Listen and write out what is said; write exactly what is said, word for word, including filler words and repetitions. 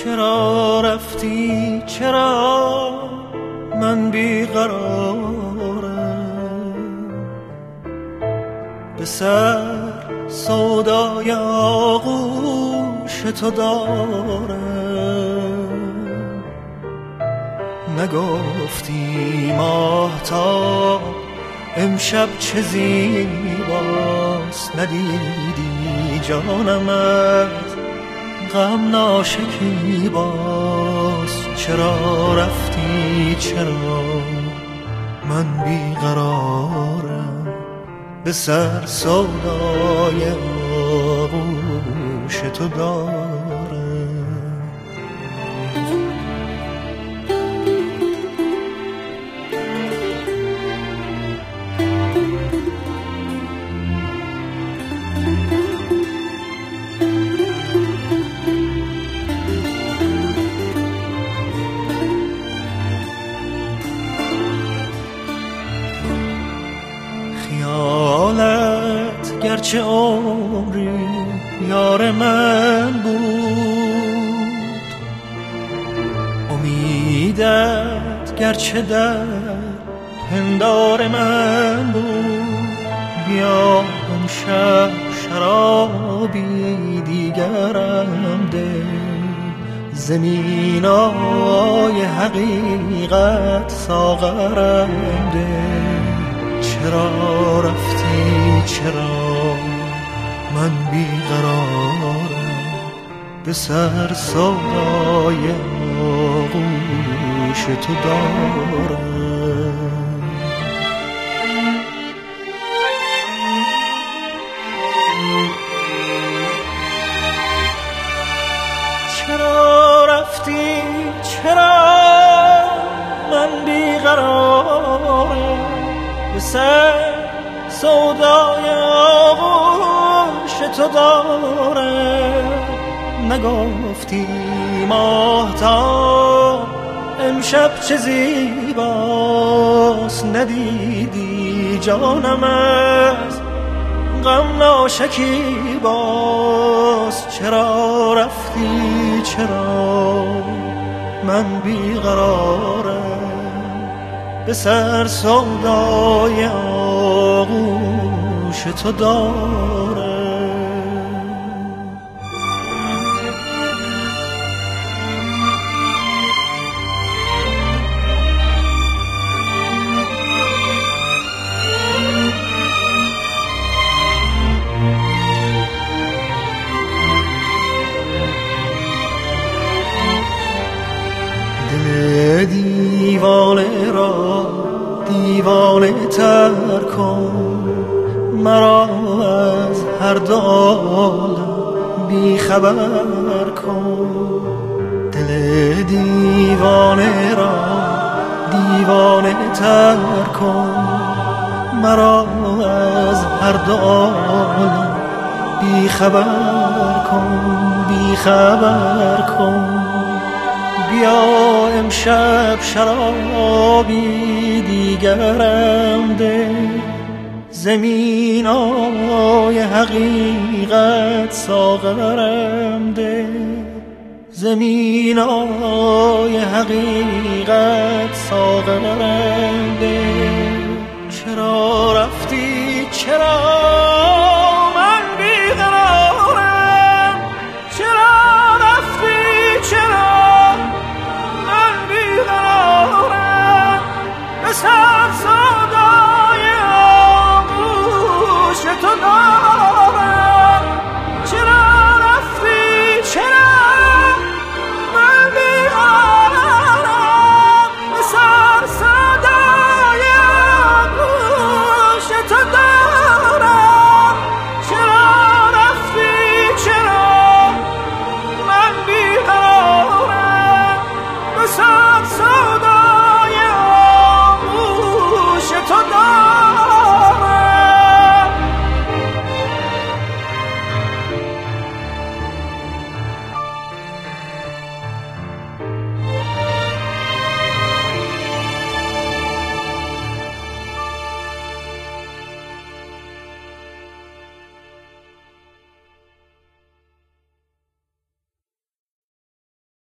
چرا رفتی چرا من بیقرارم، به سر سودای آغوش تو دارم. نگفتی ماهتاب امشب چه زیباست، ندیدی جانمت غم ناشکیباست. چرا رفتی چرا من بیقرارم، به سر سودای آغوش تو دارم. خیالت گرچه عمری یار من بود، امیدت گرچه در پندار من بود. بیا امشب شرابی دیگرم ده، زمینای حقیقت ساغرم ده. چرا رفتی چرا من بیقرارم، به سر سودای آغوش تو دارم. چرا رفتی چرا من بیقرارم، به سر سودای آغوش تو دارم. نگفتی ماهتاب امشب چه زیباست، ندیدی جانم از غم ناشکیباست. چرا رفتی چرا من بیقرارم، به سر سودای آغوش تو دارم. دل دیوانه را دیوانه تر کن، مرا از هر دو عالم بی خبر کن. دل دیوانه را دیوانه تر کن، مرا از هر دو عالم بی خبر کن، بی خبر کن. بیا امشب شرابی دیگرم ده، زمینای حقیقت ساغرم ده، زمینای حقیقت ساغرم ده. چرا رفتی چرا